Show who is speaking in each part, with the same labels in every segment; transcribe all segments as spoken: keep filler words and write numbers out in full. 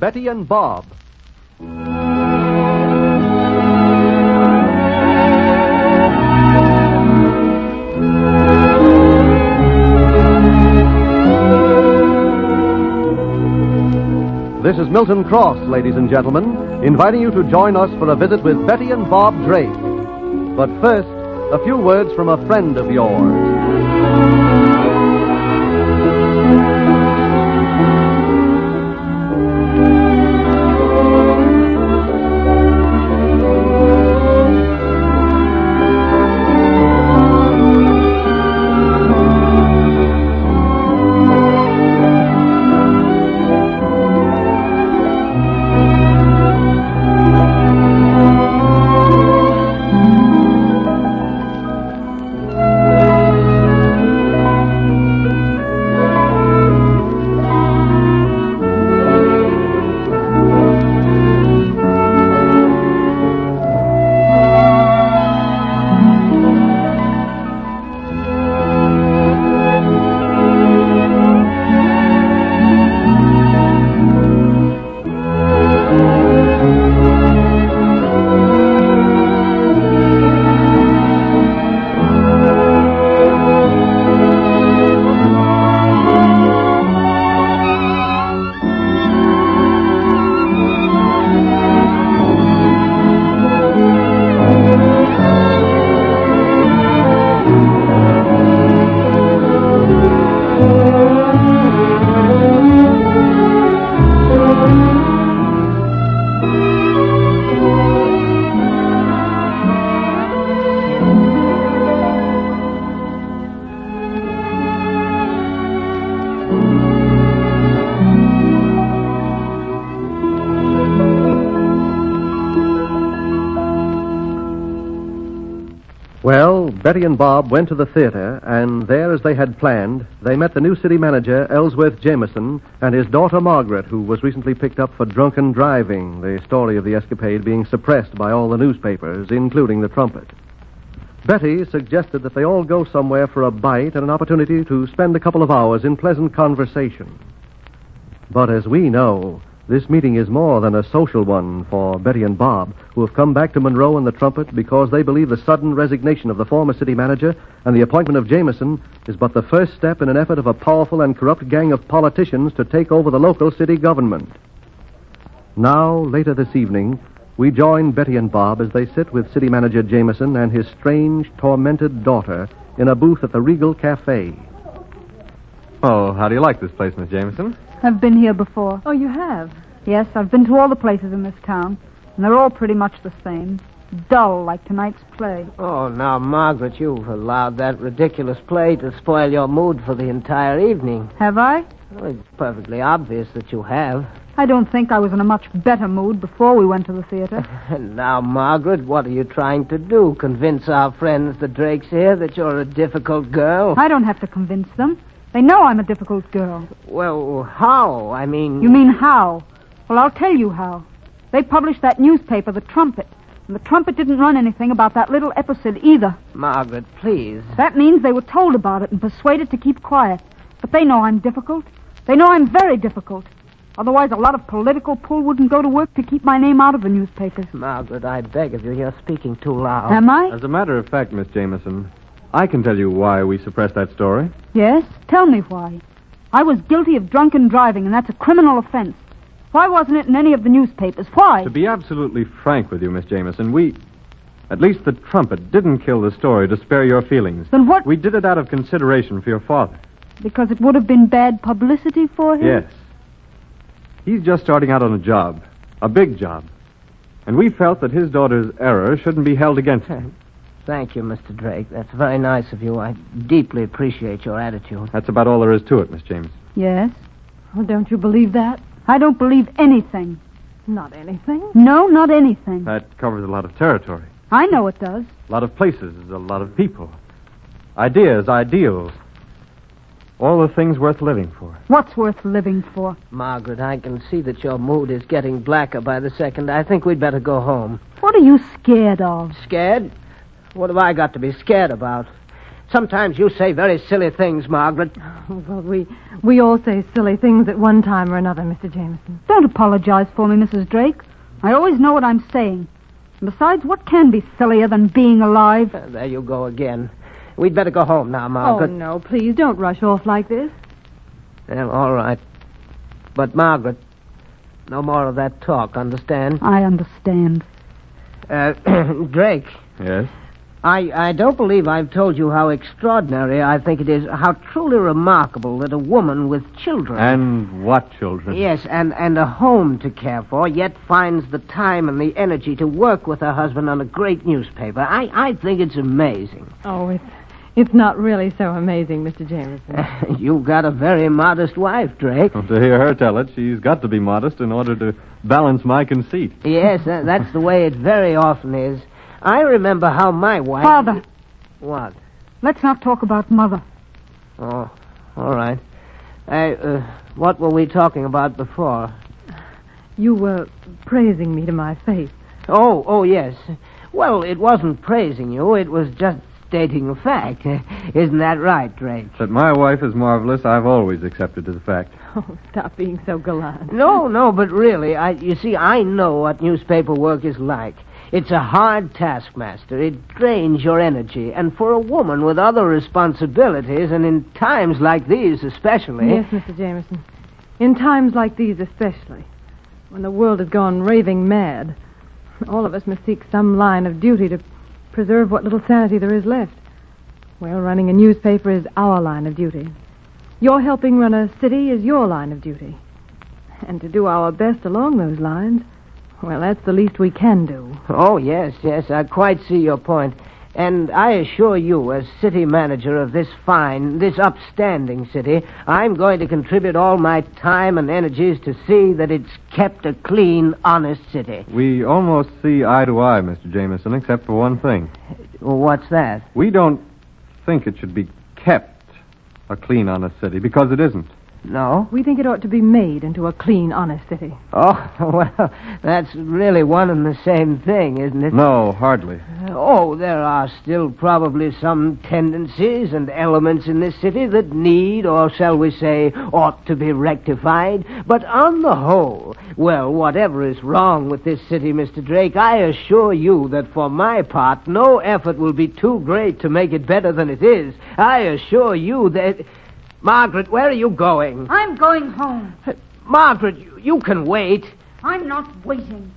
Speaker 1: Betty and Bob. This is Milton Cross, ladies and gentlemen, inviting you to join us for a visit with Betty and Bob Drake. But first, a few words from a friend of yours. Well, Betty and Bob went to the theater, and there, as they had planned, they met the new city manager, Ellsworth Jameson, and his daughter, Margaret, who was recently picked up for drunken driving, the story of the escapade being suppressed by all the newspapers, including the Trumpet. Betty suggested that they all go somewhere for a bite and an opportunity to spend a couple of hours in pleasant conversation. But as we know, this meeting is more than a social one for Betty and Bob, who have come back to Monroe and the Trumpet because they believe the sudden resignation of the former city manager and the appointment of Jameson is but the first step in an effort of a powerful and corrupt gang of politicians to take over the local city government. Now, later this evening, we join Betty and Bob as they sit with city manager Jameson and his strange, tormented daughter in a booth at the Regal Cafe.
Speaker 2: Oh, how do you like this place, Miss Jameson?
Speaker 3: I've been here before.
Speaker 4: Oh, you have?
Speaker 3: Yes, I've been to all the places in this town, and they're all pretty much the same. Dull, like tonight's play.
Speaker 5: Oh, now, Margaret, you've allowed that ridiculous play to spoil your mood for the entire evening.
Speaker 3: Have I?
Speaker 5: Well, it's perfectly obvious that you have.
Speaker 3: I don't think I was in a much better mood before we went to the theater.
Speaker 5: And now, Margaret, what are you trying to do? Convince our friends, the Drakes here, that you're a difficult girl?
Speaker 3: I don't have to convince them. They know I'm a difficult girl.
Speaker 5: Well, how? I mean...
Speaker 3: You mean how? Well, I'll tell you how. They published that newspaper, The Trumpet. And the Trumpet didn't run anything about that little episode either.
Speaker 5: Margaret, please.
Speaker 3: That means they were told about it and persuaded to keep quiet. But they know I'm difficult. They know I'm very difficult. Otherwise, a lot of political pull wouldn't go to work to keep my name out of the newspapers.
Speaker 5: Margaret, I beg of you, you're speaking too loud.
Speaker 3: Am I?
Speaker 2: As a matter of fact, Miss Jameson, I can tell you why we suppressed that story.
Speaker 3: Yes? Tell me why. I was guilty of drunken driving, and that's a criminal offense. Why wasn't it in any of the newspapers? Why?
Speaker 2: To be absolutely frank with you, Miss Jameson, we... At least the Trumpet didn't kill the story to spare your feelings.
Speaker 3: Then what...
Speaker 2: We did it out of consideration for your father.
Speaker 3: Because it would have been bad publicity for him?
Speaker 2: Yes. He's just starting out on a job. A big job. And we felt that his daughter's error shouldn't be held against him.
Speaker 5: Thank you, Mister Drake. That's very nice of you. I deeply appreciate your attitude.
Speaker 2: That's about all there is to it, Miss Jameson.
Speaker 3: Yes?
Speaker 4: Well, don't you believe that?
Speaker 3: I don't believe anything.
Speaker 4: Not anything?
Speaker 3: No, not anything.
Speaker 2: That covers a lot of territory.
Speaker 3: I know it does.
Speaker 2: A lot of places, a lot of people. Ideas, ideals. All the things worth living for.
Speaker 3: What's worth living for?
Speaker 5: Margaret, I can see that your mood is getting blacker by the second. I think we'd better go home.
Speaker 3: What are you scared of?
Speaker 5: Scared? What have I got to be scared about? Sometimes you say very silly things, Margaret.
Speaker 4: Well, we we all say silly things at one time or another, Mister Jameson.
Speaker 3: Don't apologize for me, Missus Drake. I always know what I'm saying. Besides, what can be sillier than being alive?
Speaker 5: Uh, there you go again. We'd better go home now, Margaret.
Speaker 4: Oh, no, please don't rush off like this.
Speaker 5: Well, all right. But, Margaret, no more of that talk, understand?
Speaker 3: I understand.
Speaker 5: Uh, Drake.
Speaker 2: Yes?
Speaker 5: I, I don't believe I've told you how extraordinary I think it is, how truly remarkable that a woman with children...
Speaker 2: And what children?
Speaker 5: Yes, and, and a home to care for, yet finds the time and the energy to work with her husband on a great newspaper. I, I think it's amazing.
Speaker 4: Oh, it's, it's not really so amazing, Mister Jameson.
Speaker 5: You've got a very modest wife, Drake.
Speaker 2: Well, to hear her tell it, she's got to be modest in order to balance my conceit.
Speaker 5: Yes, that, that's the way it very often is. I remember how my wife...
Speaker 3: Father.
Speaker 5: What?
Speaker 3: Let's not talk about Mother.
Speaker 5: Oh, all right. I, uh, what were we talking about before?
Speaker 4: You were praising me to my face.
Speaker 5: Oh, oh, yes. Well, it wasn't praising you. It was just stating a fact. Isn't that right, Drake?
Speaker 2: That my wife is marvelous, I've always accepted as a fact.
Speaker 4: Oh, stop being so gallant.
Speaker 5: No, no, but really, I, you see, I know what newspaper work is like. It's a hard taskmaster. It drains your energy. And for a woman with other responsibilities, and in times like these especially...
Speaker 4: Yes, Mister Jameson. In times like these especially, when the world has gone raving mad, all of us must seek some line of duty to preserve what little sanity there is left. Well, running a newspaper is our line of duty. Your helping run a city is your line of duty. And to do our best along those lines... Well, that's the least we can do.
Speaker 5: Oh, yes, yes, I quite see your point. And I assure you, as city manager of this fine, this upstanding city, I'm going to contribute all my time and energies to see that it's kept a clean, honest city.
Speaker 2: We almost see eye to eye, Mister Jameson, except for one thing.
Speaker 5: Well, what's that?
Speaker 2: We don't think it should be kept a clean, honest city, because it isn't.
Speaker 5: No?
Speaker 4: We think it ought to be made into a clean, honest city.
Speaker 5: Oh, well, that's really one and the same thing, isn't it?
Speaker 2: No, hardly.
Speaker 5: Oh, there are still probably some tendencies and elements in this city that need, or shall we say, ought to be rectified. But on the whole, well, whatever is wrong with this city, Mister Drake, I assure you that for my part, no effort will be too great to make it better than it is. I assure you that... Margaret, where are you going?
Speaker 3: I'm going home.
Speaker 5: Uh, Margaret, you, you can wait.
Speaker 3: I'm not waiting.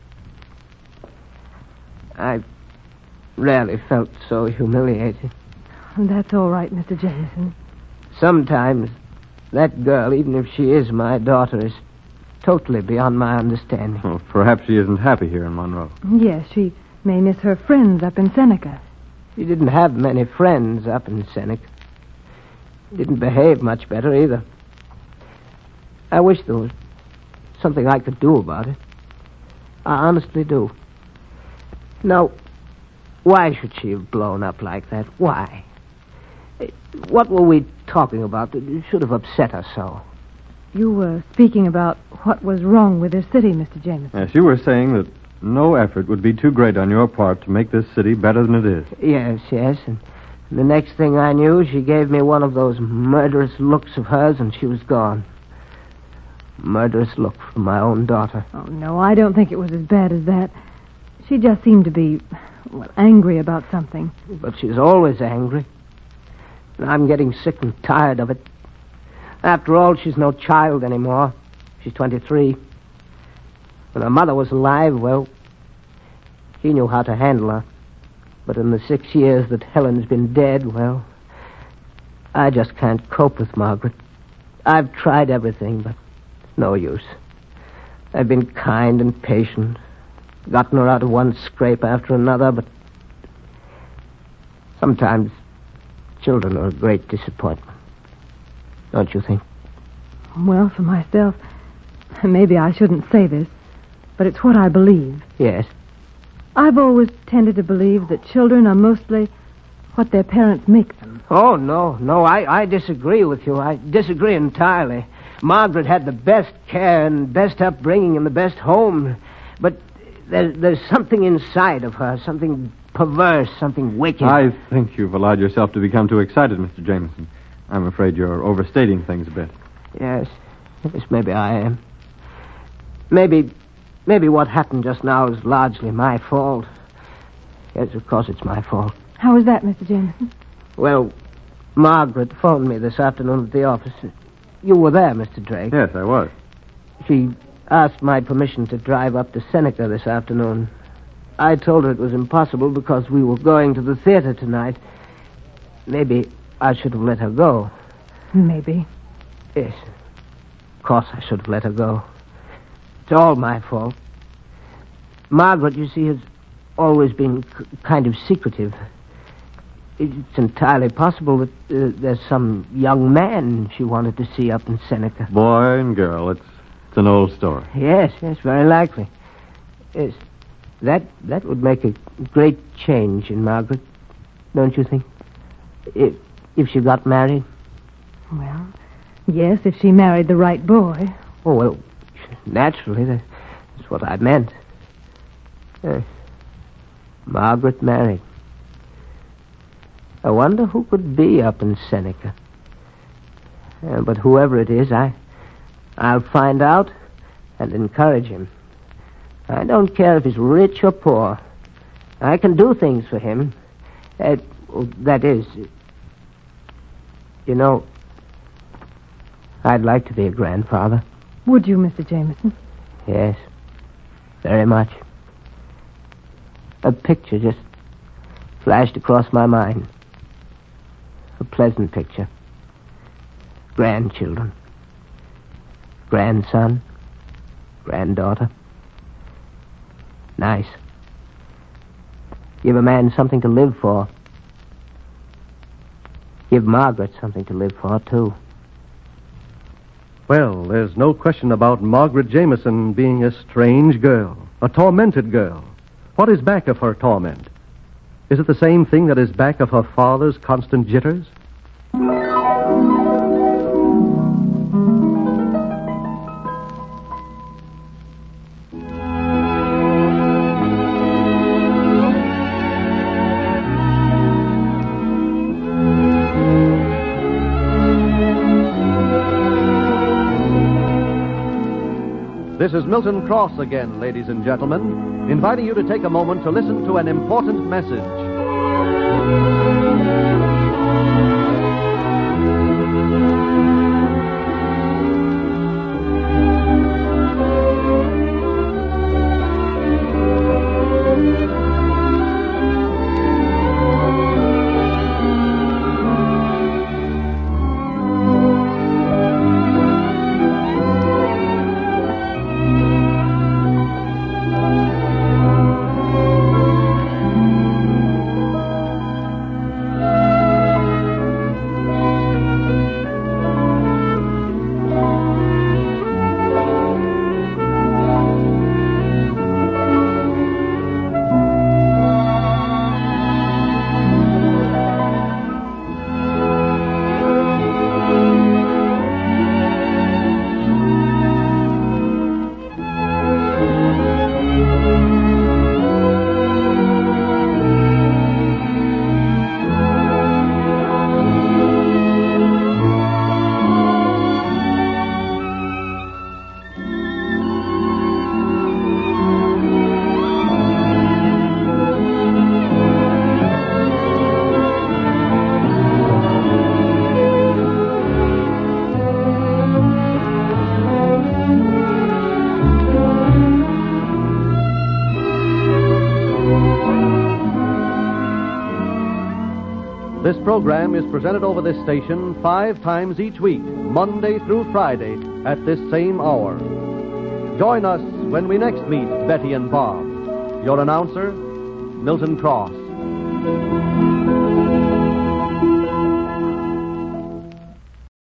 Speaker 5: I've rarely felt so humiliated.
Speaker 4: That's all right, Mister Jameson.
Speaker 5: Sometimes that girl, even if she is my daughter, is totally beyond my understanding.
Speaker 2: Well, perhaps she isn't happy here in Monroe.
Speaker 4: Yes, she may miss her friends up in Seneca.
Speaker 5: She didn't have many friends up in Seneca. Didn't behave much better either. I wish there was something I could do about it. I honestly do. Now, why should she have blown up like that? Why? What were we talking about that should have upset her so?
Speaker 4: You were speaking about what was wrong with this city, Mister Jameson.
Speaker 2: Yes, you were saying that no effort would be too great on your part to make this city better than it is.
Speaker 5: Yes, yes, and the next thing I knew, she gave me one of those murderous looks of hers, and she was gone. Murderous look from my own daughter.
Speaker 4: Oh, no, I don't think it was as bad as that. She just seemed to be, well, angry about something.
Speaker 5: But she's always angry. And I'm getting sick and tired of it. After all, she's no child anymore. She's twenty-three. When her mother was alive, well, she knew how to handle her. But in the six years that Helen's been dead, well, I just can't cope with Margaret. I've tried everything, but it's no use. I've been kind and patient, gotten her out of one scrape after another, but sometimes children are a great disappointment. Don't you think?
Speaker 4: Well, for myself, maybe I shouldn't say this, but it's what I believe.
Speaker 5: Yes.
Speaker 4: I've always tended to believe that children are mostly what their parents make them.
Speaker 5: Oh, no, no, I, I disagree with you. I disagree entirely. Margaret had the best care and best upbringing and the best home, but there's, there's something inside of her, something perverse, something wicked.
Speaker 2: I think you've allowed yourself to become too excited, Mister Jameson. I'm afraid you're overstating things a bit.
Speaker 5: Yes. Yes, maybe I am. Maybe, maybe what happened just now is largely my fault. Yes, of course it's my fault.
Speaker 4: How was that, Mister Jameson?
Speaker 5: Well, Margaret phoned me this afternoon at the office. You were there, Mister Drake.
Speaker 2: Yes, I was.
Speaker 5: She asked my permission to drive up to Seneca this afternoon. I told her it was impossible because we were going to the theater tonight. Maybe I should have let her go.
Speaker 4: Maybe.
Speaker 5: Yes. Of course I should have let her go. It's all my fault. Margaret, you see, has always been c- kind of secretive. It's entirely possible that uh, there's some young man she wanted to see up in Seneca.
Speaker 2: Boy and girl, it's, it's an old story.
Speaker 5: Yes, yes, very likely. Yes. That that would make a great change in Margaret, don't you think? If, if she got married?
Speaker 4: Well, yes, if she married the right boy.
Speaker 5: Oh, well, naturally, that's what I meant. Uh, Margaret married. I wonder who could be up in Seneca. Uh, but whoever it is, I, I'll find out and encourage him. I don't care if he's rich or poor. I can do things for him. Uh, that is, you know, I'd like to be a grandfather.
Speaker 4: Would you, Mister Jameson?
Speaker 5: Yes, very much. A picture just flashed across my mind. A pleasant picture. Grandchildren. Grandson. Granddaughter. Nice. Give a man something to live for. Give Margaret something to live for, too.
Speaker 1: Well, there's no question about Margaret Jameson being a strange girl, a tormented girl. What is back of her torment? Is it the same thing that is back of her father's constant jitters? This is Milton Cross again, ladies and gentlemen, inviting you to take a moment to listen to an important message. This program is presented over this station five times each week, Monday through Friday, at this same hour. Join us when we next meet Betty and Bob. Your announcer, Milton Cross.